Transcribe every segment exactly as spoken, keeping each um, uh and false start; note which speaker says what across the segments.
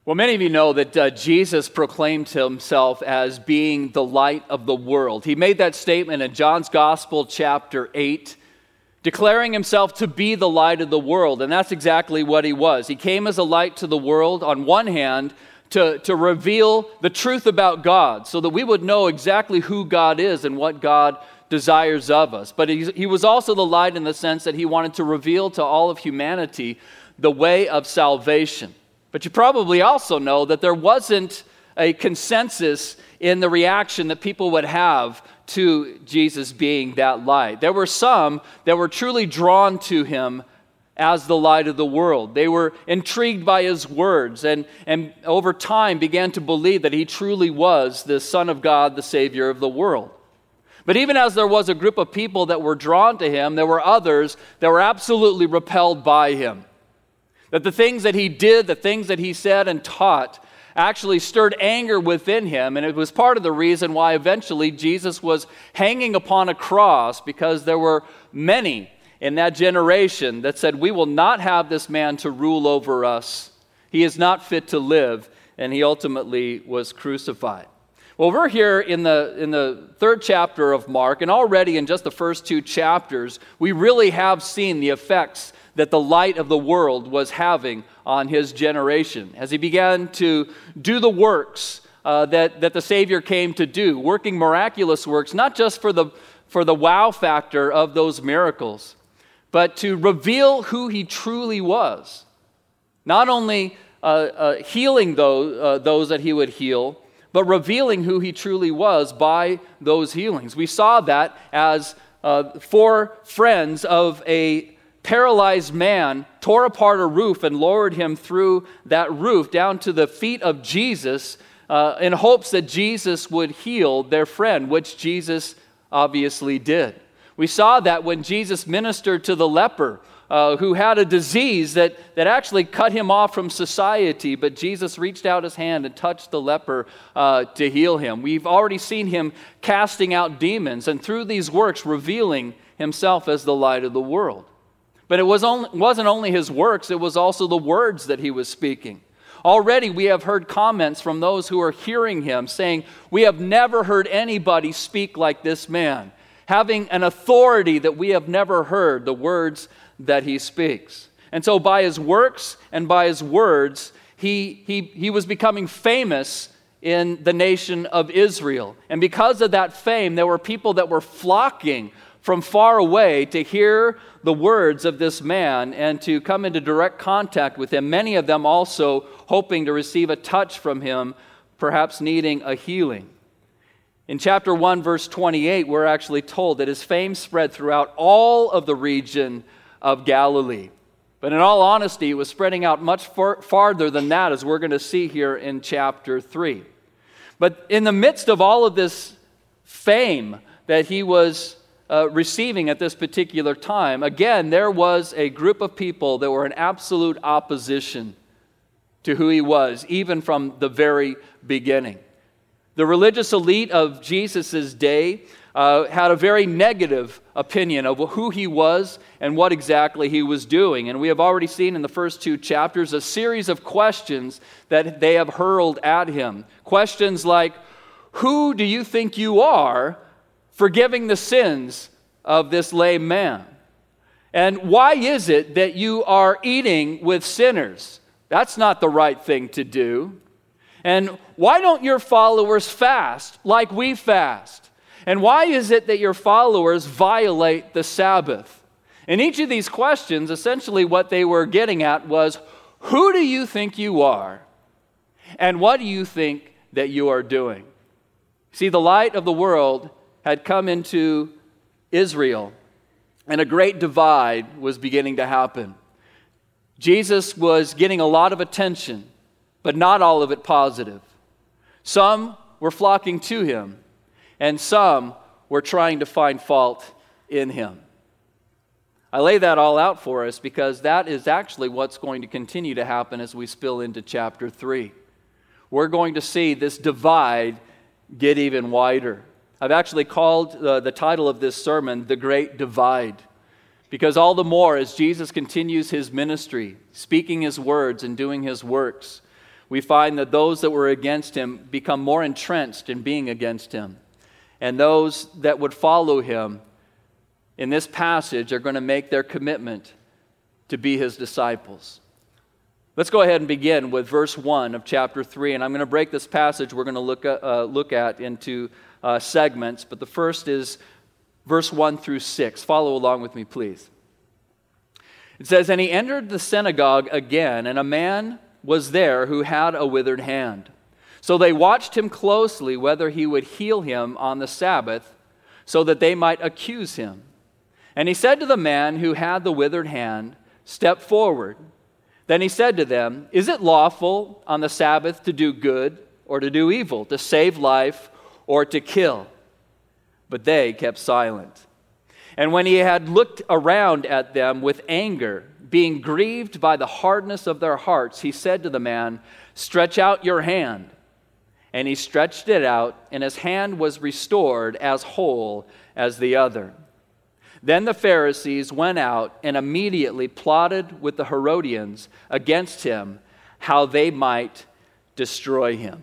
Speaker 1: Well, many of you know that uh, Jesus proclaimed himself as being the light of the world. He made that statement in John's Gospel, chapter eight, declaring himself to be the light of the world. And that's exactly what he was. He came as a light to the world, on one hand, to, to reveal the truth about God, so that we would know exactly who God is and what God desires of us. But he, he was also the light in the sense that he wanted to reveal to all of humanity the way of salvation. But you probably also know that there wasn't a consensus in the reaction that people would have to Jesus being that light. There were some that were truly drawn to him as the light of the world. They were intrigued by his words and, and over time began to believe that he truly was the Son of God, the Savior of the world. But even as there was a group of people that were drawn to him, there were others that were absolutely repelled by him. That the things that he did, the things that he said and taught actually stirred anger within him. And it was part of the reason why eventually Jesus was hanging upon a cross, because there were many in that generation that said, we will not have this man to rule over us. He is not fit to live. And he ultimately was crucified. Well, we're here in the, in the third chapter of Mark, and already in just the first two chapters, we really have seen the effects that the light of the world was having on his generation as he began to do the works uh, that, that the Savior came to do, working miraculous works, not just for the, for the wow factor of those miracles, but to reveal who he truly was. Not only uh, uh, healing those, uh, those that he would heal, but revealing who he truly was by those healings. We saw that as uh, four friends of a paralyzed man tore apart a roof and lowered him through that roof down to the feet of Jesus uh, in hopes that Jesus would heal their friend, which Jesus obviously did. We saw that when Jesus ministered to the leper uh, who had a disease that, that actually cut him off from society, but Jesus reached out his hand and touched the leper uh, to heal him. We've already seen him casting out demons and through these works revealing himself as the light of the world. But it was only, wasn't only his works, it was also the words that he was speaking. Already we have heard comments from those who are hearing him saying, we have never heard anybody speak like this man, having an authority that we have never heard, the words that he speaks. And so by his works and by his words, he, he, he was becoming famous in the nation of Israel. And because of that fame, there were people that were flocking from far away to hear the words of this man and to come into direct contact with him, many of them also hoping to receive a touch from him, perhaps needing a healing. In chapter one, verse twenty-eight, we're actually told that his fame spread throughout all of the region of Galilee. But in all honesty, it was spreading out much far- farther than that, as we're going to see here in chapter three. But in the midst of all of this fame that he was Uh, receiving at this particular time, again, there was a group of people that were in absolute opposition to who he was, even from the very beginning. The religious elite of Jesus' day uh, had a very negative opinion of who he was and what exactly he was doing. And we have already seen in the first two chapters a series of questions that they have hurled at him. Questions like, who do you think you are, forgiving the sins of this lame man? And why is it that you are eating with sinners? That's not the right thing to do. And why don't your followers fast like we fast? And why is it that your followers violate the Sabbath? And each of these questions, essentially what they were getting at was, who do you think you are? And what do you think that you are doing? See, the light of the world had come into Israel, and a great divide was beginning to happen. Jesus was getting a lot of attention, but not all of it positive. Some were flocking to him, and some were trying to find fault in him. I lay that all out for us because that is actually what's going to continue to happen as we spill into chapter three. We're going to see this divide get even wider. I've actually called uh, the title of this sermon, The Great Divide, because all the more as Jesus continues his ministry, speaking his words and doing his works, we find that those that were against him become more entrenched in being against him. And those that would follow him in this passage are going to make their commitment to be his disciples. Let's go ahead and begin with verse one of chapter three. And I'm going to break this passage we're going to look at, uh, look at into uh, segments. But the first is verse one through six. Follow along with me, please. It says, "And he entered the synagogue again, and a man was there who had a withered hand. So they watched him closely whether he would heal him on the Sabbath, so that they might accuse him. And he said to the man who had the withered hand, 'Step forward.' Then he said to them, 'Is it lawful on the Sabbath to do good or to do evil, to save life or to kill?' But they kept silent. And when he had looked around at them with anger, being grieved by the hardness of their hearts, he said to the man, 'Stretch out your hand.' And he stretched it out, and his hand was restored as whole as the other. Then the Pharisees went out and immediately plotted with the Herodians against him, how they might destroy him."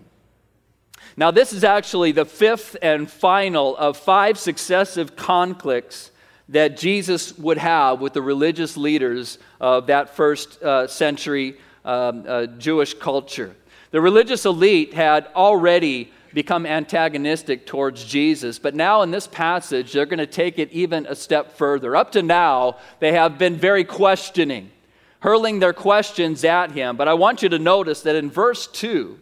Speaker 1: Now, this is actually the fifth and final of five successive conflicts that Jesus would have with the religious leaders of that first uh, century um, uh, Jewish culture. The religious elite had already become antagonistic towards Jesus, but now in this passage, they're going to take it even a step further. Up to now, they have been very questioning, hurling their questions at him. But I want you to notice that in verse two,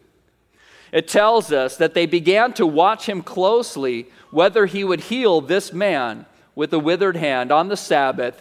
Speaker 1: it tells us that they began to watch him closely whether he would heal this man with a withered hand on the Sabbath,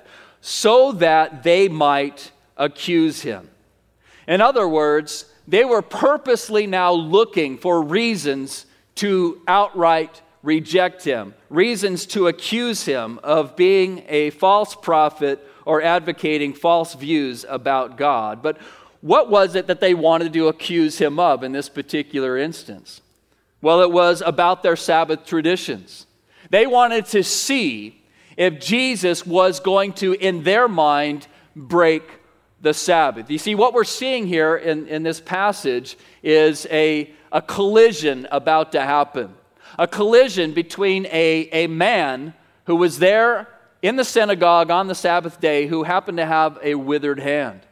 Speaker 1: so that they might accuse him. In other words, they were purposely now looking for reasons to outright reject him, reasons to accuse him of being a false prophet or advocating false views about God. But what was it that they wanted to accuse him of in this particular instance? Well, it was about their Sabbath traditions. They wanted to see if Jesus was going to, in their mind, break the Sabbath. You see, what we're seeing here in, in this passage is a, a collision about to happen. A collision between a, a man who was there in the synagogue on the Sabbath day who happened to have a withered hand.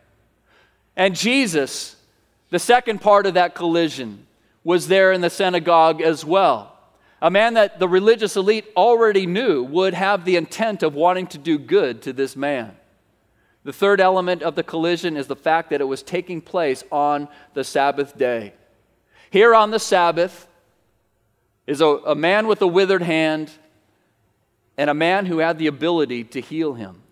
Speaker 1: And Jesus, the second part of that collision, was there in the synagogue as well. A man that the religious elite already knew would have the intent of wanting to do good to this man. The third element of the collision is the fact that it was taking place on the Sabbath day. Here on the Sabbath is a, a man with a withered hand and a man who had the ability to heal him.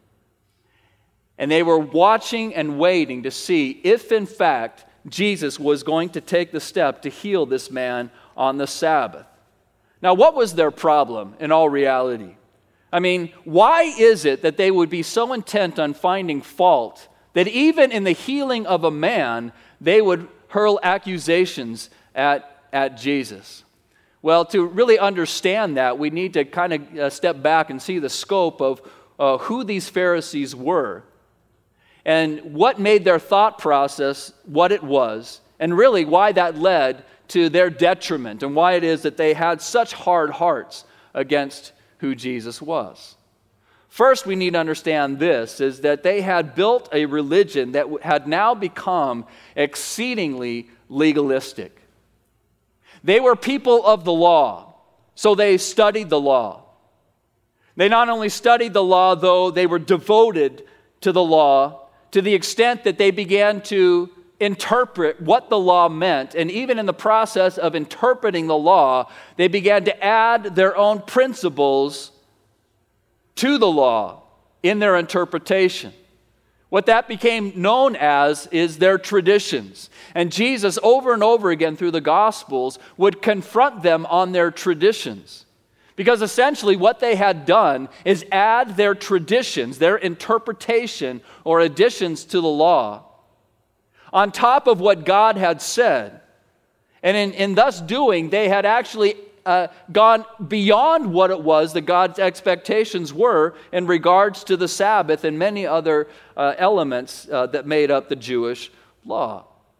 Speaker 1: And they were watching and waiting to see if, in fact, Jesus was going to take the step to heal this man on the Sabbath. Now, what was their problem in all reality? I mean, why is it that they would be so intent on finding fault that even in the healing of a man, they would hurl accusations at, at Jesus? Well, to really understand that, we need to kind of uh, step back and see the scope of uh, who these Pharisees were and what made their thought process what it was, and really why that led to their detriment and why it is that they had such hard hearts against who Jesus was. First, we need to understand this, is that they had built a religion that had now become exceedingly legalistic. They were people of the law, so they studied the law. They not only studied the law, though, they were devoted to the law to the extent that they began to interpret what the law meant. And even in the process of interpreting the law, they began to add their own principles to the law in their interpretation. What that became known as is their traditions. And Jesus, over and over again through the Gospels, would confront them on their traditions. Because essentially what they had done is add their traditions, their interpretation or additions to the law on top of what God had said. And in, in thus doing, they had actually uh, gone beyond what it was that God's expectations were in regards to the Sabbath and many other uh, elements uh, that made up the Jewish law.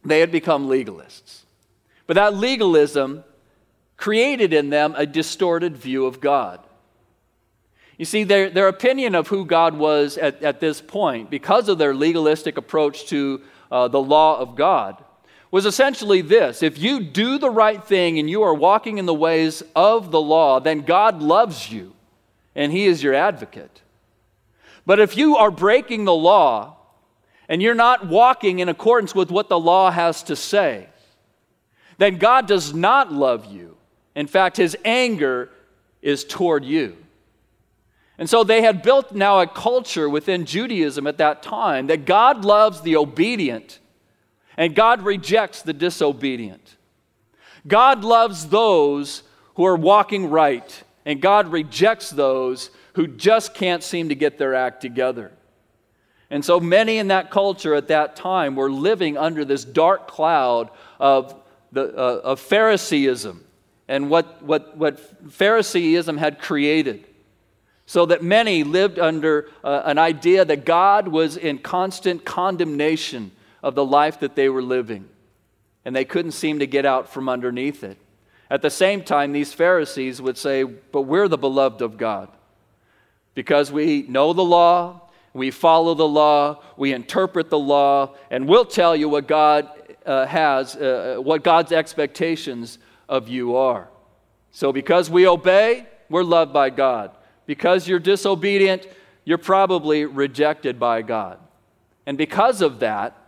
Speaker 1: they had become legalists. But that legalism created in them a distorted view of God. You see, their, their opinion of who God was at, at this point, because of their legalistic approach to uh, the law of God, was essentially this: if you do the right thing and you are walking in the ways of the law, then God loves you and He is your advocate. But if you are breaking the law and you're not walking in accordance with what the law has to say, then God does not love you. In fact, His anger is toward you. And so they had built now a culture within Judaism at that time that God loves the obedient and God rejects the disobedient. God loves those who are walking right, and God rejects those who just can't seem to get their act together. And so many in that culture at that time were living under this dark cloud of, the, uh, of Phariseeism and what, what, what Phariseeism had created. So that many lived under uh, an idea that God was in constant condemnation of the life that they were living, and they couldn't seem to get out from underneath it. At the same time, these Pharisees would say, but we're the beloved of God because we know the law, we follow the law, we interpret the law, and we'll tell you what God uh, has, uh, what God's expectations of you are. So because we obey, we're loved by God. Because you're disobedient, you're probably rejected by God. And because of that,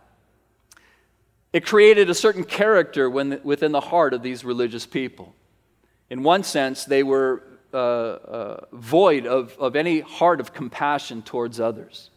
Speaker 1: it created a certain character when, within the heart of these religious people. In one sense, they were uh, uh, void of, of any heart of compassion towards others.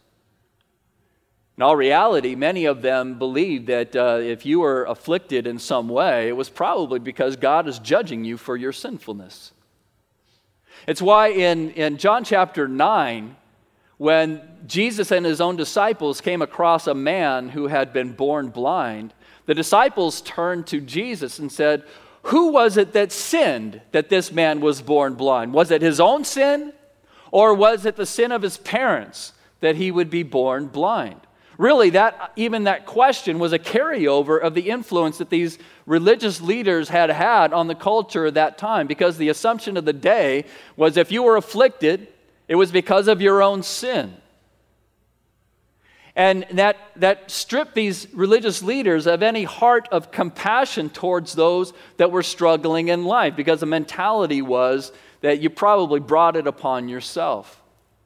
Speaker 1: In all reality, many of them believed that uh, if you were afflicted in some way, it was probably because God is judging you for your sinfulness. It's why in, in John chapter nine, when Jesus and His own disciples came across a man who had been born blind, the disciples turned to Jesus and said, who was it that sinned that this man was born blind? Was it his own sin, or was it the sin of his parents that he would be born blind? Really, that even that question was a carryover of the influence that these religious leaders had had on the culture at that time, because the assumption of the day was if you were afflicted, it was because of your own sin. And that, that stripped these religious leaders of any heart of compassion towards those that were struggling in life, because the mentality was that you probably brought it upon yourself.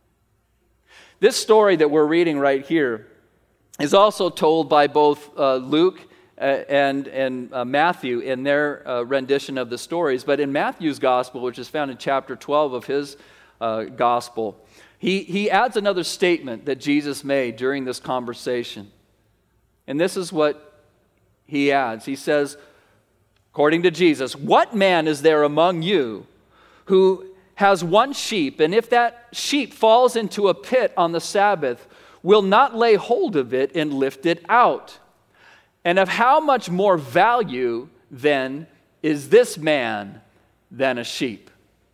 Speaker 1: This story that we're reading right here is also told by both uh, Luke uh, and, and uh, Matthew in their uh, rendition of the stories. But in Matthew's gospel, which is found in chapter twelve of his uh, gospel, he, he adds another statement that Jesus made during this conversation. And this is what he adds. He says, according to Jesus, what man is there among you who has one sheep, and if that sheep falls into a pit on the Sabbath, will not lay hold of it and lift it out? And of how much more value, then, is this man than a sheep?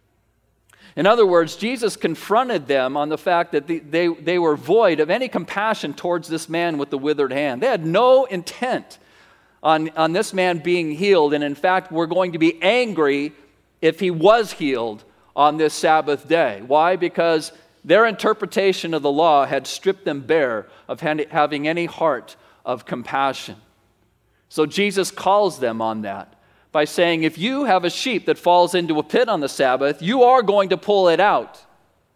Speaker 1: In other words, Jesus confronted them on the fact that the, they, they were void of any compassion towards this man with the withered hand. They had no intent on, on this man being healed, and in fact, were going to be angry if he was healed on this Sabbath day. Why? Because their interpretation of the law had stripped them bare of having any heart of compassion. So Jesus calls them on that by saying, if you have a sheep that falls into a pit on the Sabbath, you are going to pull it out.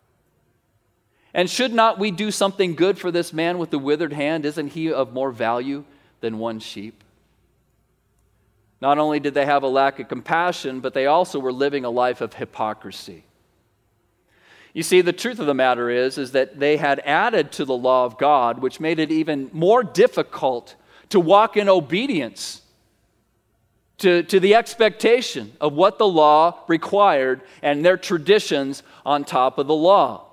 Speaker 1: And should not we do something good for this man with the withered hand? Isn't he of more value than one sheep? Not only did they have a lack of compassion, but they also were living a life of hypocrisy. You see, the truth of the matter is, is that they had added to the law of God, which made it even more difficult to walk in obedience to, to the expectation of what the law required and their traditions on top of the law.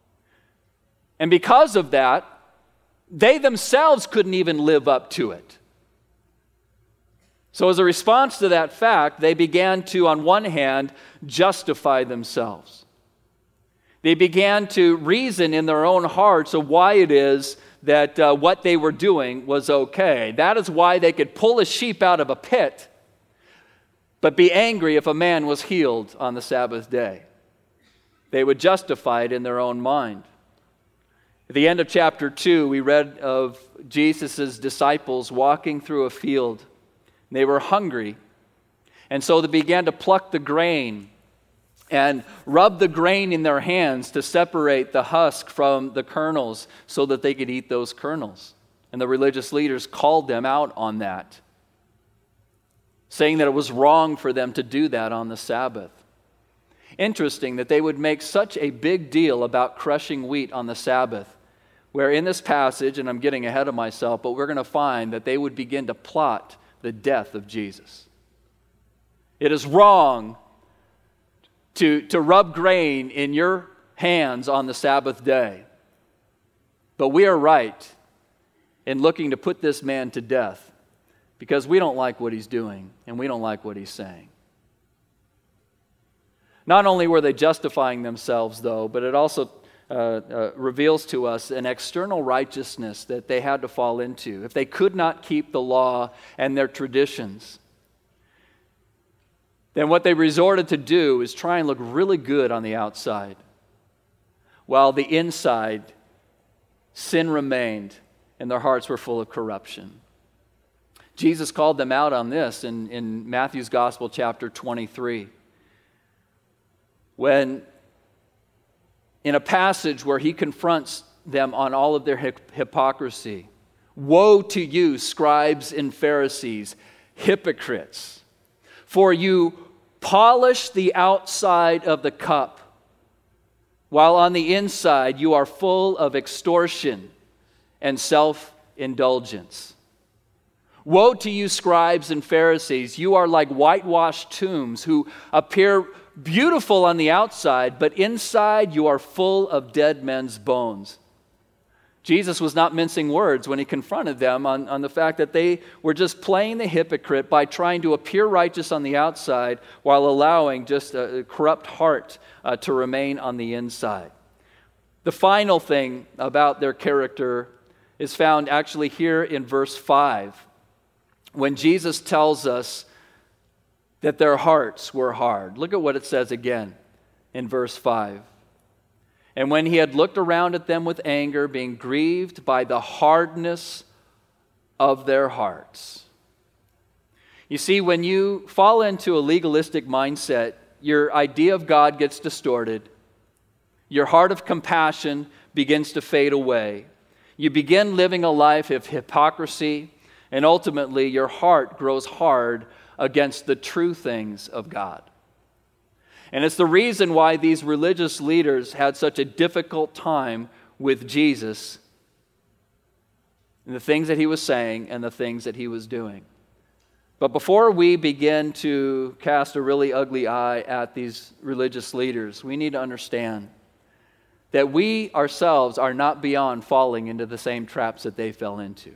Speaker 1: And because of that, they themselves couldn't even live up to it. So as a response to that fact, they began to, on one hand, justify themselves. They began to reason in their own hearts of why it is that uh, what they were doing was okay. That is why they could pull a sheep out of a pit, but be angry if a man was healed on the Sabbath day. They would justify it in their own mind. At the end of chapter two, we read of Jesus' disciples walking through a field. They were hungry, and so they began to pluck the grain and rub the grain in their hands to separate the husk from the kernels so that they could eat those kernels. And the religious leaders called them out on that, saying that it was wrong for them to do that on the Sabbath. Interesting that they would make such a big deal about crushing wheat on the Sabbath, where in this passage, and I'm getting ahead of myself, but we're going to find that they would begin to plot the death of Jesus. It is wrong to, to rub grain in your hands on the Sabbath day, but we are right in looking to put this man to death because we don't like what he's doing and we don't like what he's saying. Not only were they justifying themselves, though, but it also uh, uh, reveals to us an external righteousness that they had to fall into. If they could not keep the law and their traditions, then what they resorted to do is try and look really good on the outside, while the inside, sin remained and their hearts were full of corruption. Jesus called them out on this in, in Matthew's Gospel, chapter twenty-three. When, in a passage where he confronts them on all of their hip- hypocrisy, "Woe to you, scribes and Pharisees, hypocrites, for you polish the outside of the cup, while on the inside you are full of extortion and self-indulgence. Woe to you, scribes and Pharisees, you are like whitewashed tombs who appear beautiful on the outside, but inside you are full of dead men's bones." Jesus was not mincing words when he confronted them on, on the fact that they were just playing the hypocrite by trying to appear righteous on the outside while allowing just a corrupt heart uh, to remain on the inside. The final thing about their character is found actually here in verse five, when Jesus tells us that their hearts were hard. Look at what it says again in verse five. "And when he had looked around at them with anger, being grieved by the hardness of their hearts." You see, when you fall into a legalistic mindset, your idea of God gets distorted. Your heart of compassion begins to fade away. You begin living a life of hypocrisy, and ultimately your heart grows hard against the true things of God. And it's the reason why these religious leaders had such a difficult time with Jesus and the things that he was saying and the things that he was doing. But before we begin to cast a really ugly eye at these religious leaders, we need to understand that we ourselves are not beyond falling into the same traps that they fell into.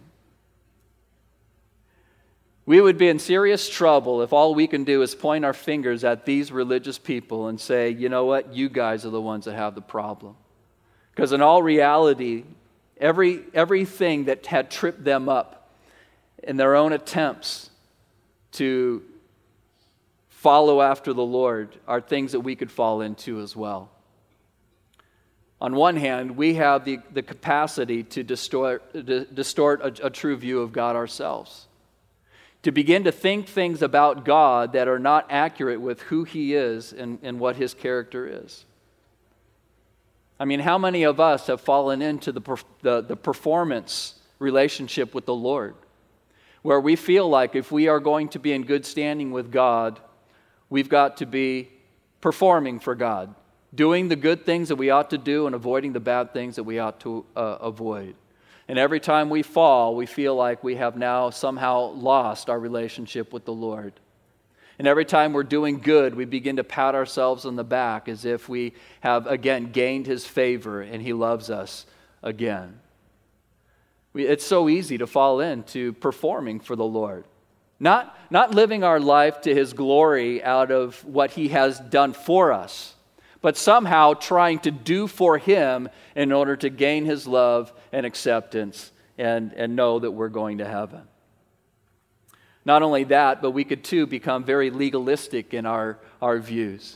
Speaker 1: We would be in serious trouble if all we can do is point our fingers at these religious people and say, you know what, you guys are the ones that have the problem. Because in all reality, every everything that had tripped them up in their own attempts to follow after the Lord are things that we could fall into as well. On one hand, we have the, the capacity to distort, to distort a, a true view of God ourselves, to begin to think things about God that are not accurate with who He is and, and what His character is. I mean, how many of us have fallen into the, the, the performance relationship with the Lord, where we feel like if we are going to be in good standing with God, we've got to be performing for God, doing the good things that we ought to do and avoiding the bad things that we ought to uh, avoid. And every time we fall, we feel like we have now somehow lost our relationship with the Lord. And every time we're doing good, we begin to pat ourselves on the back as if we have, again, gained His favor and He loves us again. We, it's so easy to fall into performing for the Lord. Not, not living our life to His glory out of what He has done for us, but somehow trying to do for Him in order to gain His love and acceptance and, and know that we're going to heaven. Not only that, but we could too become very legalistic in our, our views.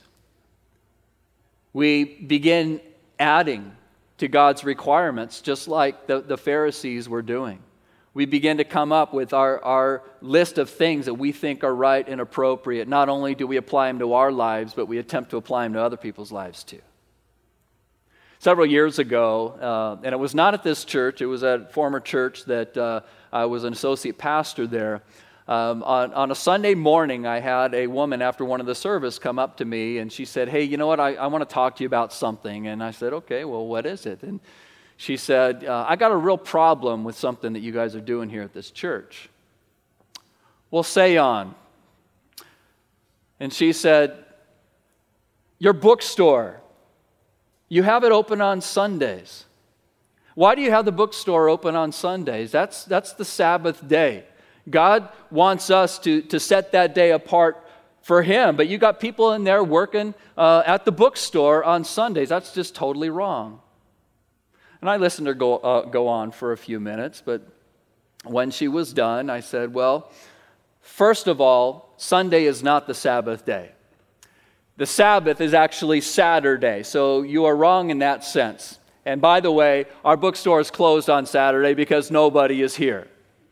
Speaker 1: We begin adding to God's requirements just like the, the Pharisees were doing. We begin to come up with our, our list of things that we think are right and appropriate. Not only do we apply them to our lives, but we attempt to apply them to other people's lives too. Several years ago, uh, and it was not at this church, it was at a former church that uh, I was an associate pastor there. Um, on, on a Sunday morning, I had a woman after one of the service come up to me, and she said, "Hey, you know what, I, I want to talk to you about something." And I said, "Okay, well, what is it?" And she said, uh, "I got a real problem with something that you guys are doing here at this church." "Well, say on." And she said, "Your bookstore, you have it open on Sundays. Why do you have the bookstore open on Sundays? That's, that's the Sabbath day. God wants us to, to set that day apart for Him, but you got people in there working uh, at the bookstore on Sundays. That's just totally wrong." And I listened to her go, uh, go on for a few minutes, but when she was done, I said, "Well, first of all, Sunday is not the Sabbath day. The Sabbath is actually Saturday, so you are wrong in that sense. And by the way, our bookstore is closed on Saturday because nobody is here.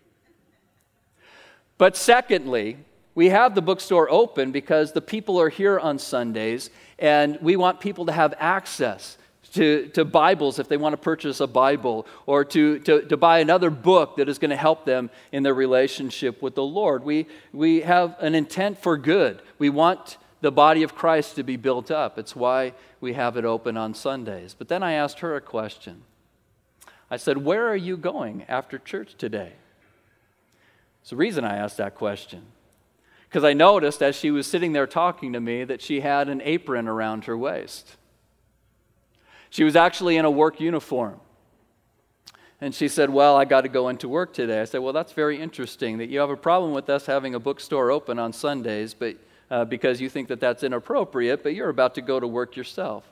Speaker 1: But secondly, we have the bookstore open because the people are here on Sundays, and we want people to have access to, to Bibles if they want to purchase a Bible, or to, to, to buy another book that is going to help them in their relationship with the Lord. We, we have an intent for good. We want the body of Christ to be built up. It's why we have it open on Sundays." But then I asked her a question. I said, "Where are you going after church today?" It's the reason I asked that question, because I noticed as she was sitting there talking to me that she had an apron around her waist. She was actually in a work uniform. And she said, "Well, I got to go into work today." I said, "Well, that's very interesting that you have a problem with us having a bookstore open on Sundays, but uh, because you think that that's inappropriate, but you're about to go to work yourself."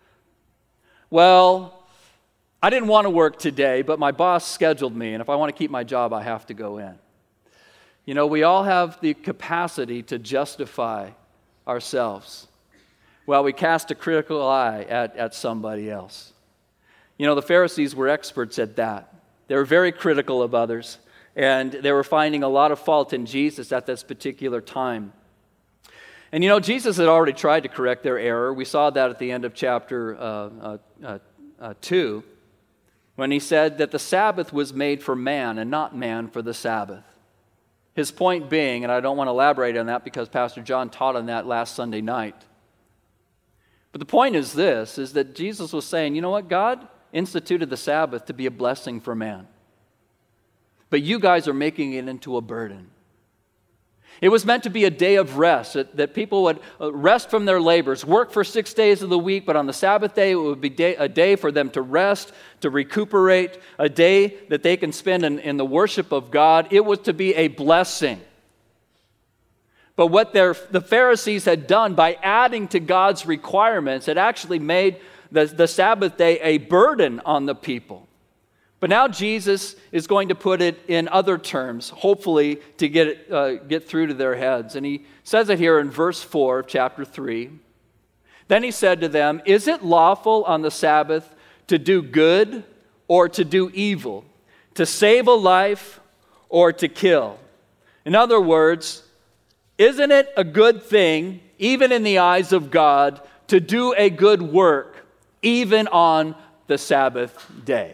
Speaker 1: "Well, I didn't want to work today, but my boss scheduled me, and if I want to keep my job, I have to go in." You know, we all have the capacity to justify ourselves while we cast a critical eye at, at somebody else. You know, the Pharisees were experts at that. They were very critical of others, and they were finding a lot of fault in Jesus at this particular time. And you know, Jesus had already tried to correct their error. We saw that at the end of chapter uh, uh, uh, uh, two, when He said that the Sabbath was made for man and not man for the Sabbath. His point being, and I don't want to elaborate on that because Pastor John taught on that last Sunday night, but the point is this, is that Jesus was saying, you know what, God instituted the Sabbath to be a blessing for man, but you guys are making it into a burden. It was meant to be a day of rest, that, that people would rest from their labors, work for six days of the week, but on the Sabbath day, it would be day, a day for them to rest, to recuperate, a day that they can spend in, in the worship of God. It was to be a blessing. But what their, the Pharisees had done by adding to God's requirements had actually made the, the Sabbath day a burden on the people. But now Jesus is going to put it in other terms, hopefully to get it, uh, get through to their heads. And He says it here in verse four of chapter three. "Then He said to them, 'Is it lawful on the Sabbath to do good or to do evil, to save a life or to kill?'" In other words, isn't it a good thing, even in the eyes of God, to do a good work, even on the Sabbath day?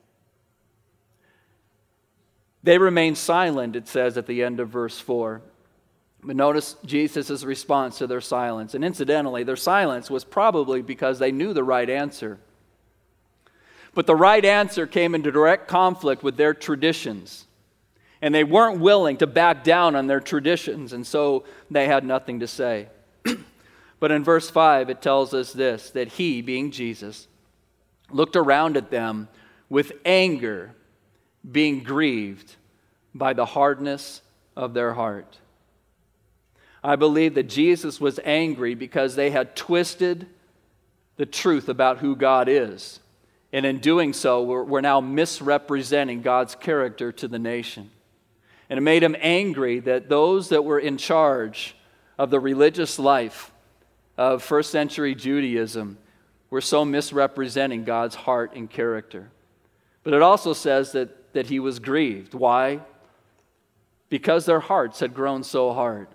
Speaker 1: They remained silent, it says at the end of verse four. But notice Jesus' response to their silence. And incidentally, their silence was probably because they knew the right answer. But the right answer came into direct conflict with their traditions. And they weren't willing to back down on their traditions, and so they had nothing to say. But in verse five, it tells us this, that He, being Jesus, looked around at them with anger, being grieved by the hardness of their heart. I believe that Jesus was angry because they had twisted the truth about who God is. And in doing so, we're, we're now misrepresenting God's character to the nation. And it made him angry that those that were in charge of the religious life of first century Judaism were so misrepresenting God's heart and character. But it also says that, that he was grieved. Why? Because their hearts had grown so hard.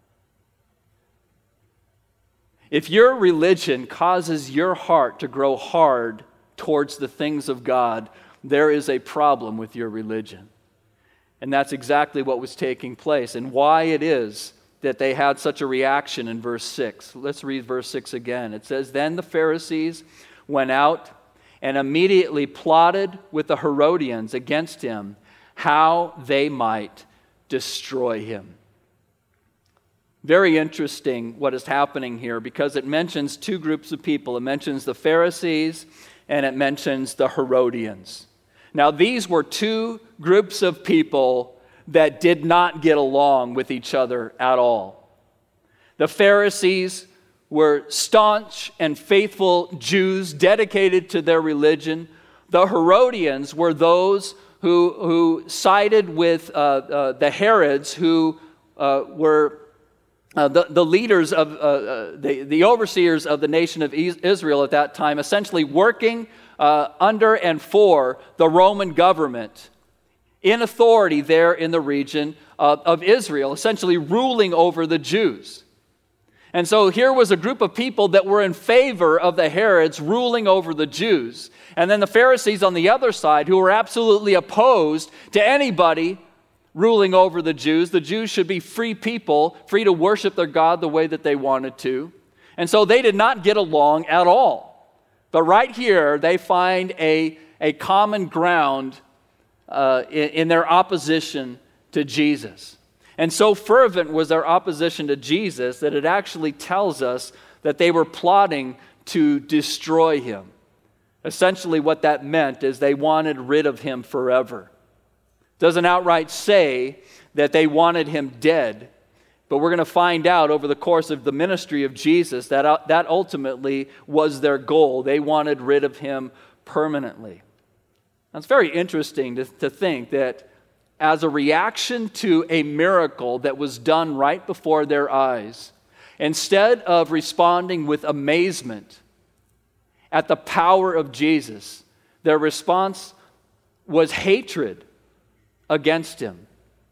Speaker 1: If your religion causes your heart to grow hard towards the things of God, there is a problem with your religion. And that's exactly what was taking place, and why it is that they had such a reaction in verse six. Let's read verse six again. It says, "Then the Pharisees went out and immediately plotted with the Herodians against him, how they might destroy him." Very interesting what is happening here, because it mentions two groups of people. It mentions the Pharisees and it mentions the Herodians. Now, these were two groups of people that did not get along with each other at all. The Pharisees were staunch and faithful Jews dedicated to their religion. The Herodians were those who, who sided with uh, uh, the Herods, who uh, were uh, the, the leaders of, uh, uh, the, the overseers of the nation of Israel at that time, essentially working uh, under and for the Roman government in authority there in the region of, of Israel, essentially ruling over the Jews. And so here was a group of people that were in favor of the Herods ruling over the Jews. And then the Pharisees on the other side, who were absolutely opposed to anybody ruling over the Jews. The Jews should be free people, free to worship their God the way that they wanted to. And so they did not get along at all. But right here, they find a, a common ground uh, in, in their opposition to Jesus. And so fervent was their opposition to Jesus that it actually tells us that they were plotting to destroy him. Essentially what that meant is they wanted rid of him forever. It doesn't outright say that they wanted him dead, but we're going to find out over the course of the ministry of Jesus that uh, that ultimately was their goal. They wanted rid of him permanently. Now, it's very interesting to, to think that as a reaction to a miracle that was done right before their eyes, instead of responding with amazement at the power of Jesus, their response was hatred against him.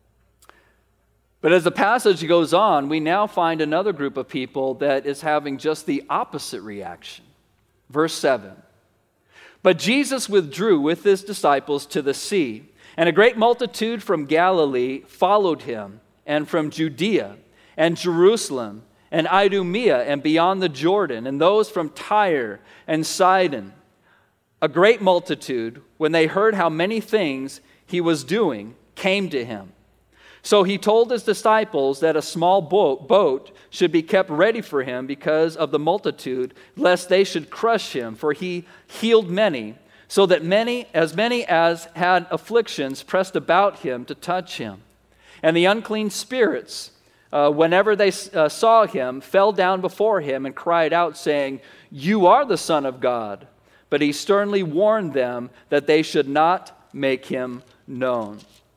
Speaker 1: But as the passage goes on, we now find another group of people that is having just the opposite reaction. Verse seven. "But Jesus withdrew with his disciples to the sea, and a great multitude from Galilee followed him, and from Judea and Jerusalem and Idumea and beyond the Jordan, and those from Tyre and Sidon. A great multitude, when they heard how many things he was doing, came to him. So he told his disciples that a small boat, boat should be kept ready for him because of the multitude, lest they should crush him, for he healed many, so that many, as many as had afflictions, pressed about him to touch him. And the unclean spirits, uh, whenever they uh, saw him, fell down before him and cried out, saying, 'You are the Son of God.' But he sternly warned them that they should not make him known."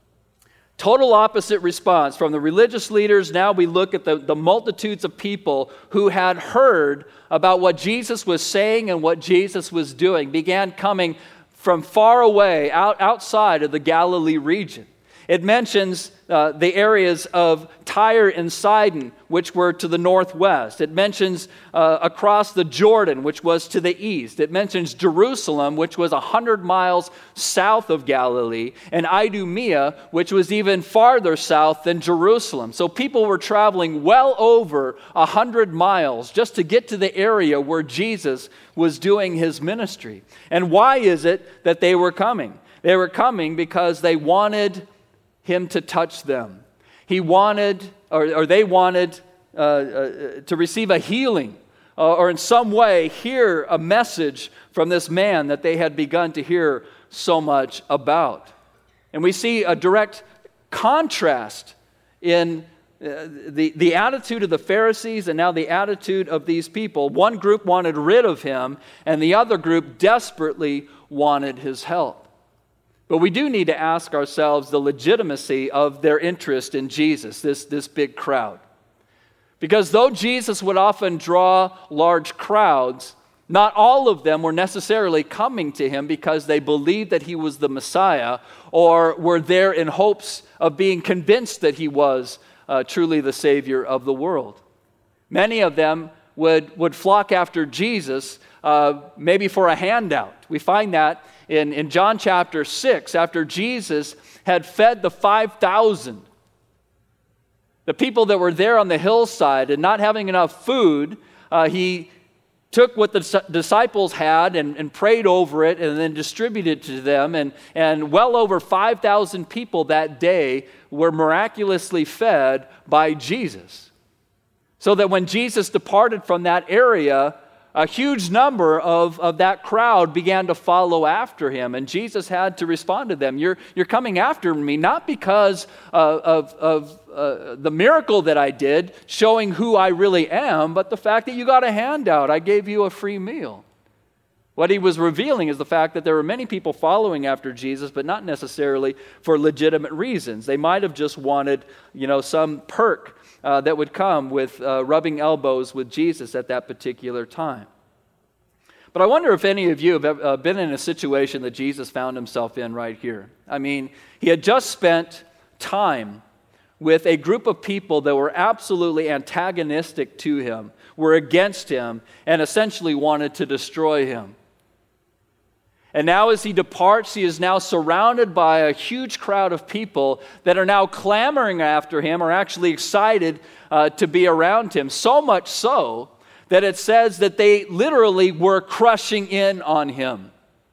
Speaker 1: Total opposite response from the religious leaders. Now we look at the, the multitudes of people who had heard about what Jesus was saying and what Jesus was doing, began coming from far away, out, outside of the Galilee region. It mentions uh, the areas of Tyre and Sidon, which were to the northwest. It mentions uh, across the Jordan, which was to the east. It mentions Jerusalem, which was one hundred miles south of Galilee, and Idumea, which was even farther south than Jerusalem. So people were traveling well over one hundred miles just to get to the area where Jesus was doing his ministry. And why is it that they were coming? They were coming because they wanted him to touch them. He wanted, or, or they wanted uh, uh, to receive a healing, uh, or in some way hear a message from this man that they had begun to hear so much about. And we see a direct contrast in, the, the attitude of the Pharisees and now the attitude of these people. One group wanted rid of him, and the other group desperately wanted his help. But we do need to ask ourselves the legitimacy of their interest in Jesus, this, this big crowd. Because though Jesus would often draw large crowds, not all of them were necessarily coming to him because they believed that he was the Messiah or were there in hopes of being convinced that he was uh, truly the Savior of the world. Many of them would, would flock after Jesus uh, maybe for a handout. We find that in, in John chapter six, after Jesus had fed the five thousand. The people that were there on the hillside and not having enough food, uh, he took what the disciples had and, and prayed over it and then distributed it to them. And, and well over five thousand people that day were miraculously fed by Jesus. So that when Jesus departed from that area, a huge number of, of that crowd began to follow after him. And Jesus had to respond to them. You're, you're coming after me not because uh, of, of uh, the miracle that I did, showing who I really am, but the fact that you got a handout. I gave you a free meal. What he was revealing is the fact that there were many people following after Jesus, but not necessarily for legitimate reasons. They might have just wanted, you know, some perk Uh, that would come with uh, rubbing elbows with Jesus at that particular time. But I wonder if any of you have uh, been in a situation that Jesus found himself in right here. I mean, he had just spent time with a group of people that were absolutely antagonistic to him, were against him, and essentially wanted to destroy him. And now as he departs, he is now surrounded by a huge crowd of people that are now clamoring after him, are actually excited uh, to be around him. So much so that it says that they literally were crushing in on him.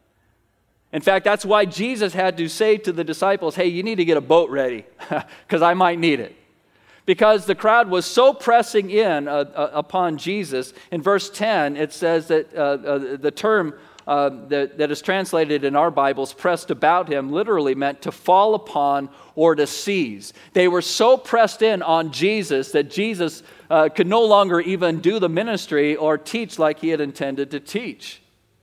Speaker 1: In fact, that's why Jesus had to say to the disciples, hey, you need to get a boat ready because I might need it. Because the crowd was so pressing in uh, uh, upon Jesus. In verse ten, it says that uh, uh, the term Uh, that, that is translated in our Bibles, pressed about him, literally meant to fall upon or to seize. They were so pressed in on Jesus that Jesus uh, could no longer even do the ministry or teach like he had intended to teach.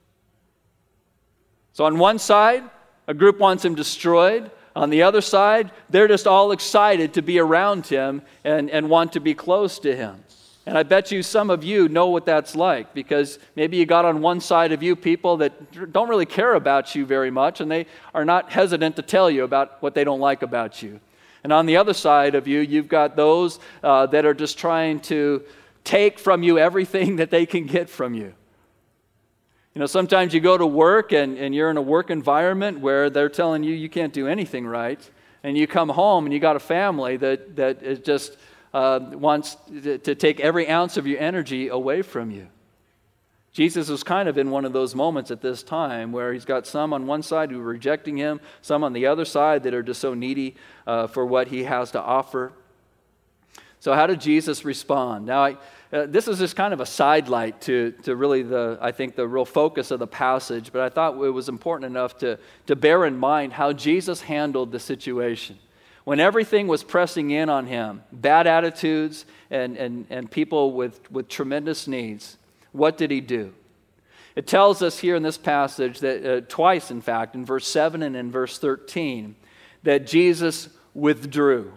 Speaker 1: So on one side, a group wants him destroyed. On the other side, they're just all excited to be around him and, and want to be close to him. And I bet you some of you know what that's like, because maybe you got on one side of you people that don't really care about you very much, and they are not hesitant to tell you about what they don't like about you. And on the other side of you, you've got those uh, that are just trying to take from you everything that they can get from you. You know, sometimes you go to work and, and you're in a work environment where they're telling you you can't do anything right, and you come home and you got a family that, that is just Uh, wants to, to take every ounce of your energy away from you. Jesus was kind of in one of those moments at this time where he's got some on one side who are rejecting him, some on the other side that are just so needy uh, for what he has to offer. So how did Jesus respond? Now, I, uh, this is just kind of a sidelight to, to really the, I think, the real focus of the passage, but I thought it was important enough to, to bear in mind how Jesus handled the situation. When everything was pressing in on him, bad attitudes and, and, and people with, with tremendous needs, what did he do? It tells us here in this passage that uh, twice, in fact, in verse seven and in verse thirteen, that Jesus withdrew,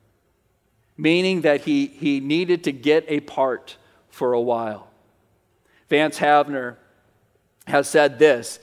Speaker 1: meaning that he, he needed to get apart for a while. Vance Havner has said this: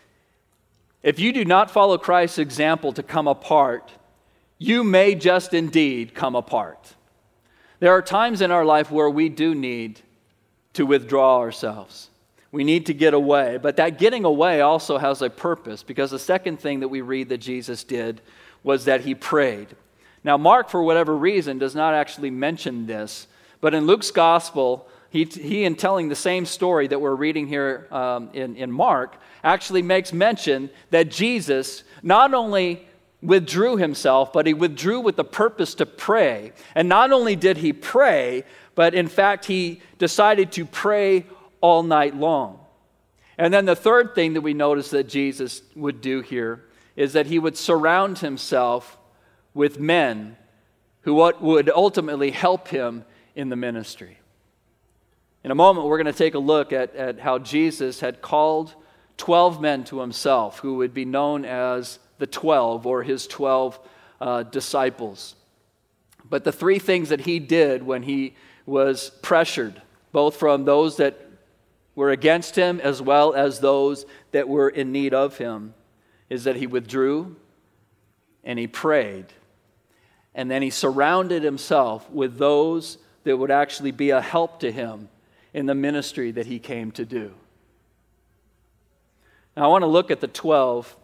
Speaker 1: if you do not follow Christ's example to come apart, you may just indeed come apart. There are times in our life where we do need to withdraw ourselves. We need to get away. But that getting away also has a purpose, because the second thing that we read that Jesus did was that he prayed. Now, Mark, for whatever reason, does not actually mention this. But in Luke's gospel, he, he in telling the same story that we're reading here um, in, in Mark, actually makes mention that Jesus not only withdrew himself, but he withdrew with the purpose to pray. And not only did he pray, but in fact, he decided to pray all night long. And then the third thing that we notice that Jesus would do here is that he would surround himself with men who would ultimately help him in the ministry. In a moment, we're going to take a look at, at how Jesus had called twelve men to himself, who would be known as the twelve, or his twelve uh, disciples. But the three things that he did when he was pressured, both from those that were against him as well as those that were in need of him, is that he withdrew and he prayed. And then he surrounded himself with those that would actually be a help to him in the ministry that he came to do. Now I want to look at the twelve,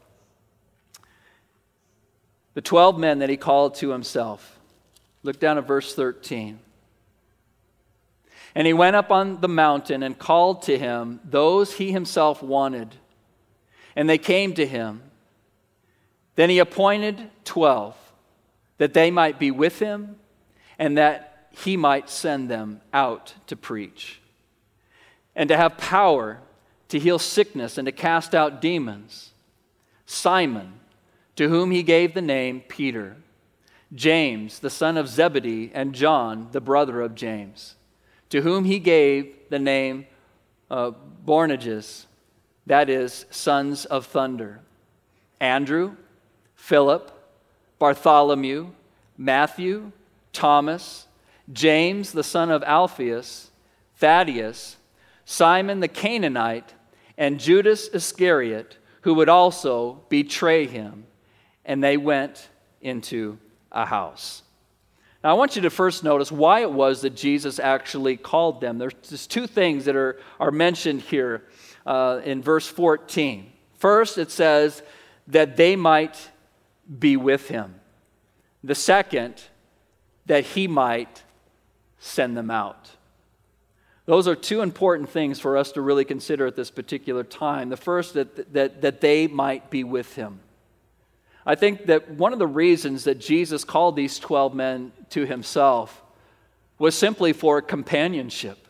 Speaker 1: the twelve men that he called to himself. Look down at verse thirteen. And he went up on the mountain and called to him those he himself wanted, and they came to him. Then he appointed twelve, that they might be with him, and that he might send them out to preach, and to have power to heal sickness and to cast out demons. Simon, to whom he gave the name Peter, James, the son of Zebedee, and John, the brother of James, to whom he gave the name uh, Boanerges, that is, sons of thunder. Andrew, Philip, Bartholomew, Matthew, Thomas, James, the son of Alphaeus, Thaddeus, Simon the Canaanite, and Judas Iscariot, who would also betray him. And they went into a house. Now, I want you to first notice why it was that Jesus actually called them. There's just two things that are, are mentioned here uh, in verse fourteen. First, it says that they might be with him. The second, that he might send them out. Those are two important things for us to really consider at this particular time. The first, that, that, that they might be with him. I think that one of the reasons that Jesus called these twelve men to himself was simply for companionship.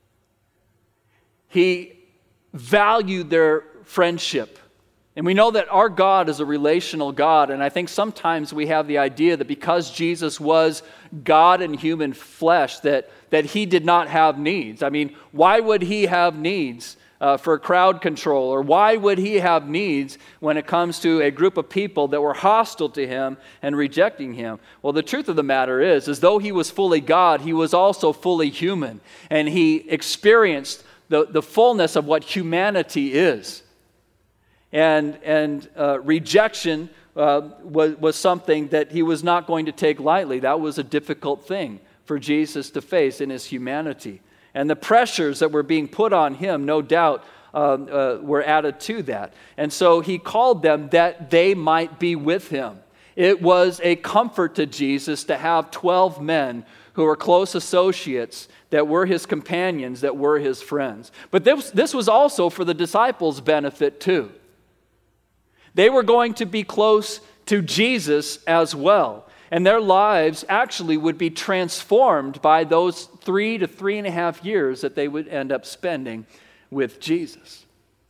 Speaker 1: He valued their friendship. And we know that our God is a relational God, and I think sometimes we have the idea that because Jesus was God in human flesh, that, that he did not have needs. I mean, why would he have needs uh, for crowd control? Or why would he have needs when it comes to a group of people that were hostile to him and rejecting him? Well, the truth of the matter is, as though he was fully God, he was also fully human, and he experienced the, the fullness of what humanity is. And, and uh, rejection uh, was, was something that he was not going to take lightly. That was a difficult thing for Jesus to face in his humanity. And the pressures that were being put on him, no doubt, uh, uh, were added to that. And so he called them that they might be with him. It was a comfort to Jesus to have twelve men who were close associates, that were his companions, that were his friends. But this, this was also for the disciples' benefit too. They were going to be close to Jesus as well. And their lives actually would be transformed by those three to three and a half years that they would end up spending with Jesus.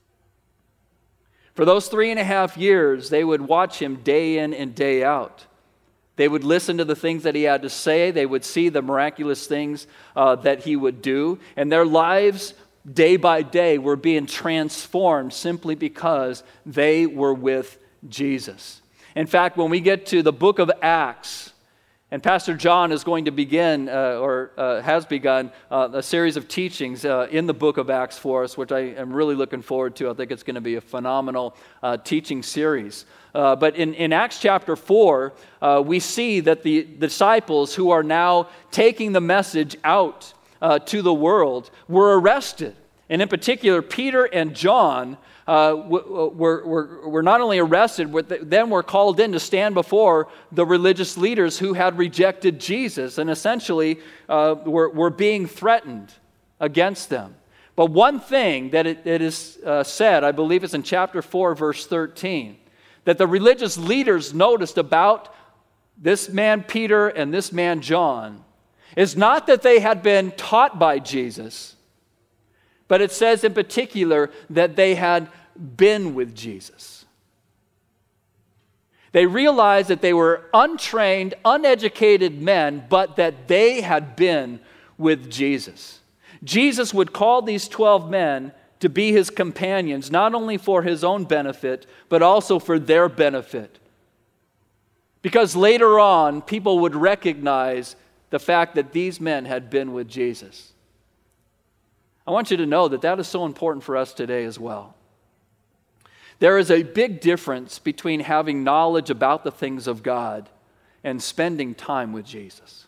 Speaker 1: For those three and a half years, they would watch him day in and day out. They would listen to the things that he had to say. They would see the miraculous things uh, that he would do. And their lives day by day were being transformed simply because they were with Jesus. In fact, when we get to the book of Acts, and Pastor John is going to begin, uh, or uh, has begun, uh, a series of teachings uh, in the book of Acts for us, which I am really looking forward to. I think it's going to be a phenomenal uh, teaching series. Uh, but in, in Acts chapter four, uh, we see that the disciples who are now taking the message out Uh, to the world were arrested. And in particular, Peter and John uh, w- were, were, were not only arrested, but then were called in to stand before the religious leaders who had rejected Jesus and essentially uh, were, were being threatened against them. But one thing that it, it is uh, said, I believe it's in chapter four, verse thirteen, that the religious leaders noticed about this man Peter and this man John is not that they had been taught by Jesus, but it says in particular that they had been with Jesus. They realized that they were untrained, uneducated men, but that they had been with Jesus. Jesus would call these twelve men to be his companions, not only for his own benefit, but also for their benefit. Because later on, people would recognize the fact that these men had been with Jesus. I want you to know that that is so important for us today as well. There is a big difference between having knowledge about the things of God and spending time with Jesus.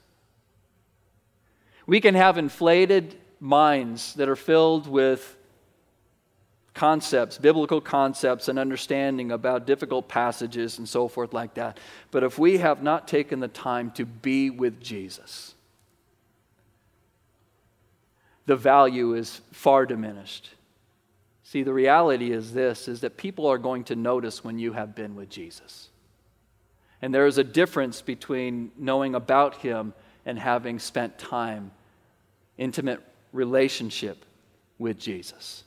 Speaker 1: We can have inflated minds that are filled with concepts, biblical concepts and understanding about difficult passages and so forth like that. But if we have not taken the time to be with Jesus, the value is far diminished. See, the reality is this, is that people are going to notice when you have been with Jesus. And there is a difference between knowing about him and having spent time, intimate relationship with Jesus.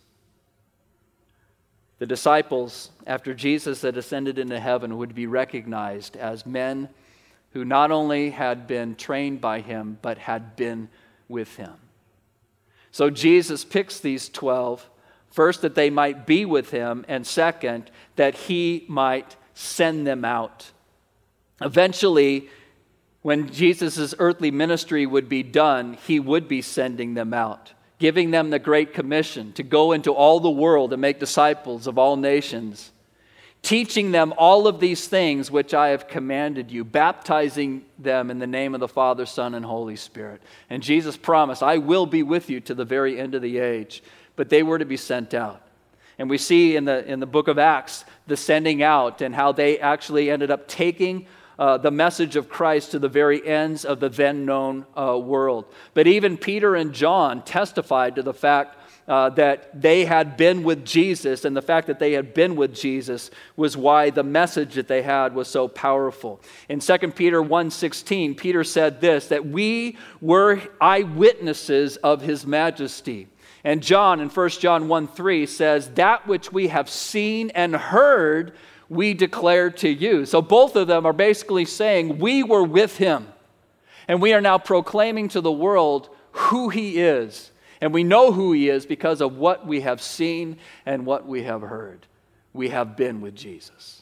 Speaker 1: The disciples, after Jesus had ascended into heaven, would be recognized as men who not only had been trained by him, but had been with him. So Jesus picks these twelve, first, that they might be with him, and second, that he might send them out. Eventually, when Jesus' earthly ministry would be done, he would be sending them out, giving them the Great Commission to go into all the world and make disciples of all nations, teaching them all of these things which I have commanded you, baptizing them in the name of the Father, Son, and Holy Spirit. And Jesus promised, I will be with you to the very end of the age. But they were to be sent out. And we see in the, in the book of Acts the sending out and how they actually ended up taking uh, the message of Christ to the very ends of the then known uh, world. But even Peter and John testified to the fact uh, that they had been with Jesus, and the fact that they had been with Jesus was why the message that they had was so powerful. In Second Peter one sixteen, Peter said this, that we were eyewitnesses of his majesty. And John in First John one three says, that which we have seen and heard, we declare to you. So both of them are basically saying, we were with him. And we are now proclaiming to the world who he is. And we know who he is because of what we have seen and what we have heard. We have been with Jesus.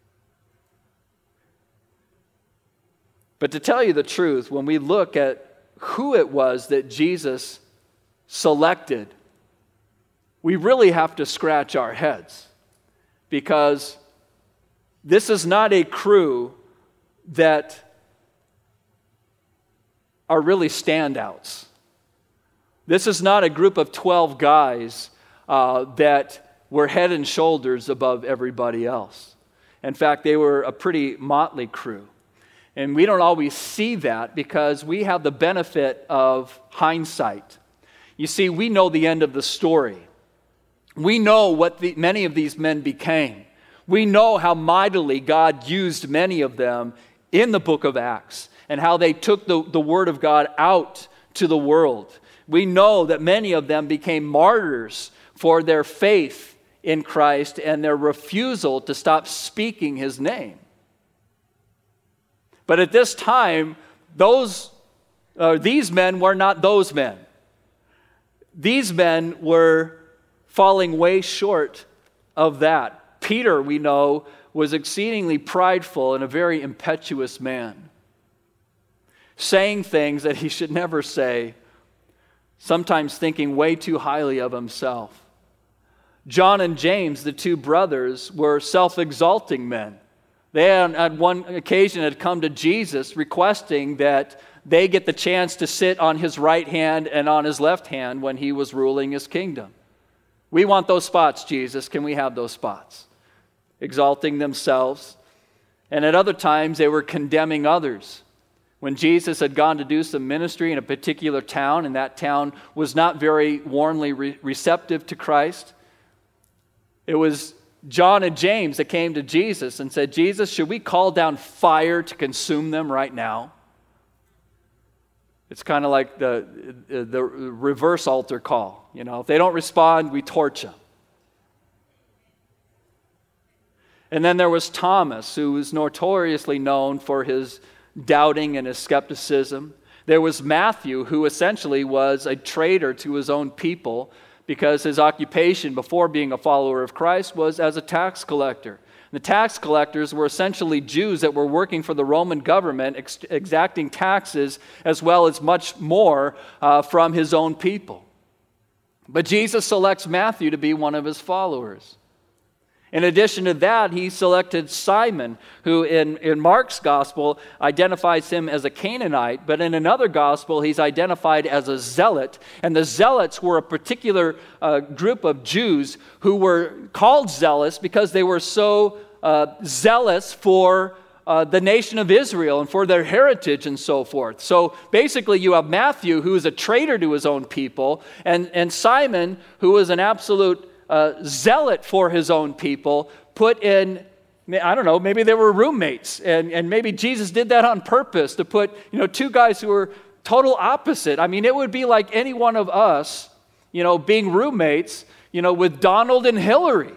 Speaker 1: But to tell you the truth, when we look at who it was that Jesus selected, we really have to scratch our heads, because this is not a crew that are really standouts. This is not a group of twelve guys uh, that were head and shoulders above everybody else. In fact, they were a pretty motley crew. And we don't always see that because we have the benefit of hindsight. You see, we know the end of the story. We know what the, many of these men became. We know how mightily God used many of them in the book of Acts and how they took the, the word of God out to the world. We know that many of them became martyrs for their faith in Christ and their refusal to stop speaking his name. But at this time, those, uh, these men were not those men. These men were falling way short of that. Peter, we know, was exceedingly prideful and a very impetuous man, saying things that he should never say, sometimes thinking way too highly of himself. John and James, the two brothers, were self-exalting men. They had, on one occasion had come to Jesus requesting that they get the chance to sit on his right hand and on his left hand when he was ruling his kingdom. We want those spots, Jesus. Can we have those spots? Exalting themselves. And at other times, they were condemning others. When Jesus had gone to do some ministry in a particular town, and that town was not very warmly re- receptive to Christ, it was John and James that came to Jesus and said, Jesus, should we call down fire to consume them right now? It's kind of like the, the reverse altar call. You know, if they don't respond, we torch them. And then there was Thomas, who was notoriously known for his doubting and his skepticism. There was Matthew, who essentially was a traitor to his own people because his occupation before being a follower of Christ was as a tax collector. The tax collectors were essentially Jews that were working for the Roman government, ex- exacting taxes as well as much more uh, from his own people. But Jesus selects Matthew to be one of his followers. In addition to that, he selected Simon, who in, in Mark's gospel identifies him as a Canaanite, but in another gospel he's identified as a zealot. And the zealots were a particular uh, group of Jews who were called zealous because they were so uh, zealous for uh, the nation of Israel and for their heritage and so forth. So basically you have Matthew, who is a traitor to his own people, and, and Simon, who is an absolute Uh, zealot for his own people, put in, I don't know, maybe they were roommates, and, and maybe Jesus did that on purpose to put, you know, two guys who were total opposite. I mean, it would be like any one of us, you know, being roommates, you know, with Donald and Hillary.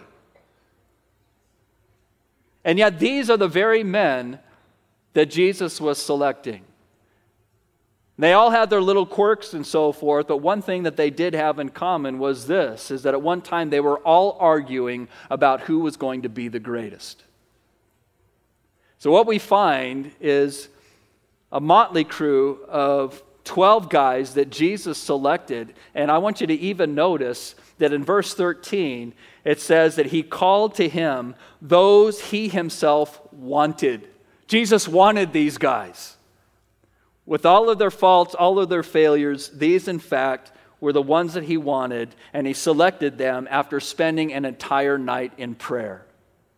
Speaker 1: And yet these are the very men that Jesus was selecting. They all had their little quirks and so forth, but one thing that they did have in common was this, is that at one time they were all arguing about who was going to be the greatest. So what we find is a motley crew of twelve guys that Jesus selected, and I want you to even notice that in verse thirteen, it says that he called to him those he himself wanted. Jesus wanted these guys. With all of their faults, all of their failures, these, in fact, were the ones that he wanted, and he selected them after spending an entire night in prayer.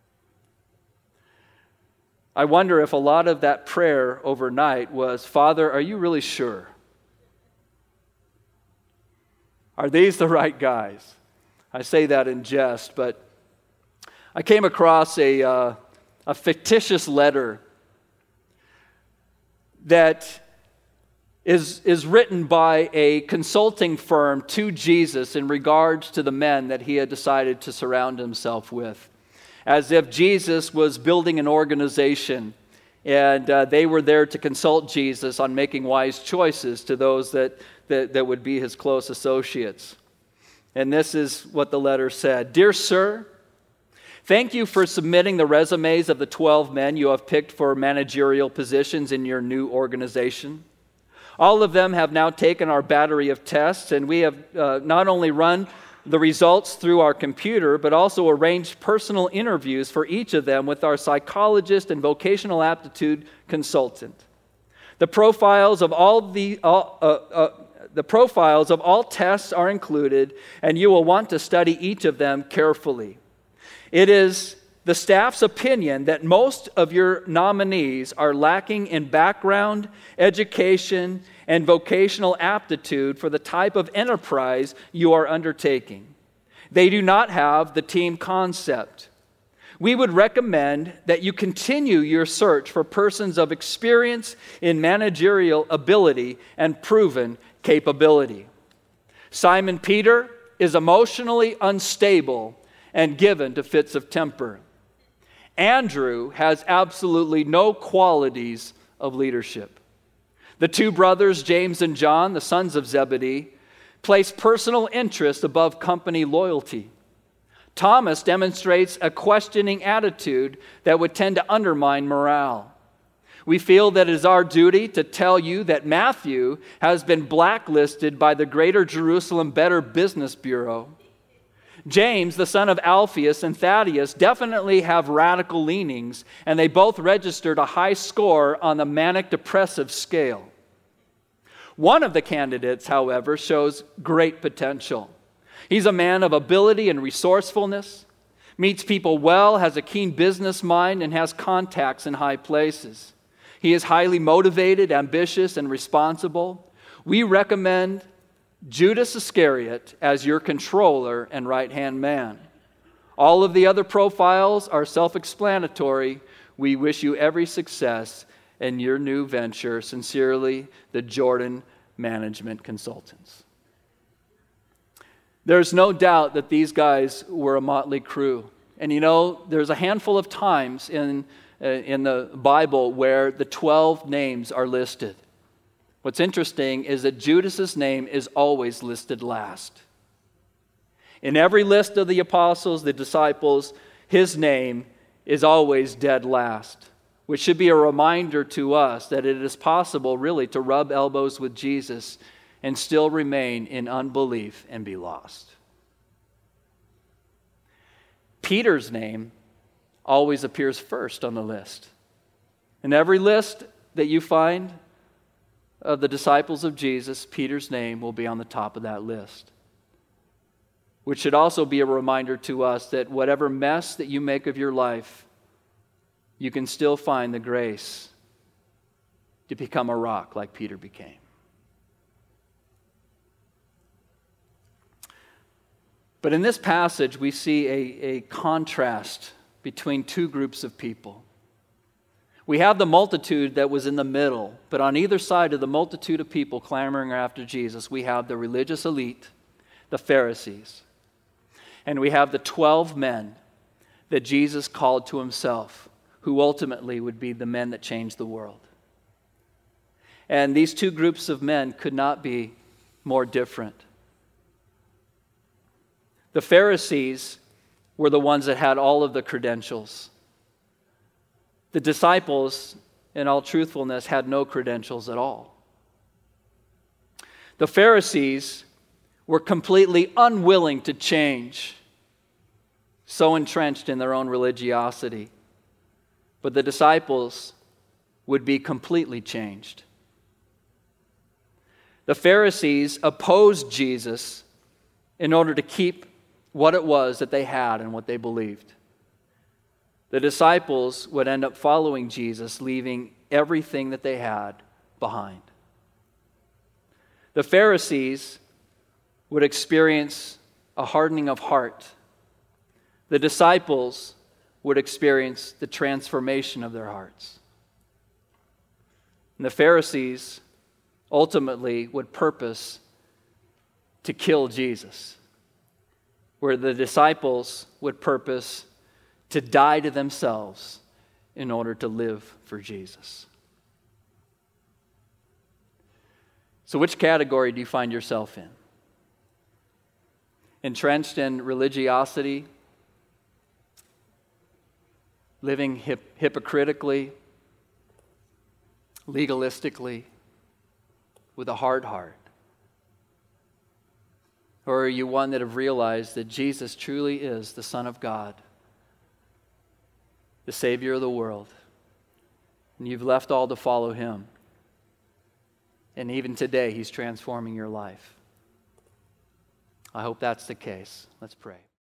Speaker 1: I wonder if a lot of that prayer overnight was, Father, are you really sure? Are these the right guys? I say that in jest, but I came across a, uh, a fictitious letter that Is, is written by a consulting firm to Jesus in regards to the men that he had decided to surround himself with. As if Jesus was building an organization and uh, they were there to consult Jesus on making wise choices to those that, that, that would be his close associates. And this is what the letter said. Dear sir, thank you for submitting the resumes of the twelve men you have picked for managerial positions in your new organization. All of them have now taken our battery of tests, and we have uh, not only run the results through our computer, but also arranged personal interviews for each of them with our psychologist and vocational aptitude consultant. The profiles of all the all, uh, uh, the profiles of all tests are included, and you will want to study each of them carefully. It is the staff's opinion that most of your nominees are lacking in background, education, and vocational aptitude for the type of enterprise you are undertaking. They do not have the team concept. We would recommend that you continue your search for persons of experience in managerial ability and proven capability. Simon Peter is emotionally unstable and given to fits of temper. Andrew has absolutely no qualities of leadership. The two brothers, James and John, the sons of Zebedee, place personal interest above company loyalty. Thomas demonstrates a questioning attitude that would tend to undermine morale. We feel that it is our duty to tell you that Matthew has been blacklisted by the Greater Jerusalem Better Business Bureau. James, the son of Alphaeus, and Thaddeus definitely have radical leanings, and they both registered a high score on the manic-depressive scale. One of the candidates, however, shows great potential. He's a man of ability and resourcefulness, meets people well, has a keen business mind, and has contacts in high places. He is highly motivated, ambitious, and responsible. We recommend Judas Iscariot as your controller and right-hand man. All of the other profiles are self-explanatory. We wish you every success in your new venture. Sincerely, the Jordan Management Consultants. There's no doubt that these guys were a motley crew. And you know, there's a handful of times in, uh, in the Bible where the twelve names are listed. What's interesting is that Judas's name is always listed last. In every list of the apostles, the disciples, his name is always dead last, which should be a reminder to us that it is possible really to rub elbows with Jesus and still remain in unbelief and be lost. Peter's name always appears first on the list. In every list that you find of the disciples of Jesus, Peter's name will be on the top of that list. Which should also be a reminder to us that whatever mess that you make of your life, you can still find the grace to become a rock like Peter became. But in this passage, we see a, a contrast between two groups of people. We have the multitude that was in the middle, but on either side of the multitude of people clamoring after Jesus, we have the religious elite, the Pharisees. And we have the twelve men that Jesus called to himself, who ultimately would be the men that changed the world. And these two groups of men could not be more different. The Pharisees were the ones that had all of the credentials. The disciples, in all truthfulness, had no credentials at all. The Pharisees were completely unwilling to change, so entrenched in their own religiosity. But the disciples would be completely changed. The Pharisees opposed Jesus in order to keep what it was that they had and what they believed. The disciples would end up following Jesus, leaving everything that they had behind. The Pharisees would experience a hardening of heart. The disciples would experience the transformation of their hearts. And the Pharisees ultimately would purpose to kill Jesus, where the disciples would purpose to die to themselves in order to live for Jesus. So which category do you find yourself in? Entrenched in religiosity, living hip- hypocritically, legalistically, with a hard heart? Or are you one that have realized that Jesus truly is the Son of God, the Savior of the world, and you've left all to follow him, and even today he's transforming your life? I hope that's the case. Let's pray.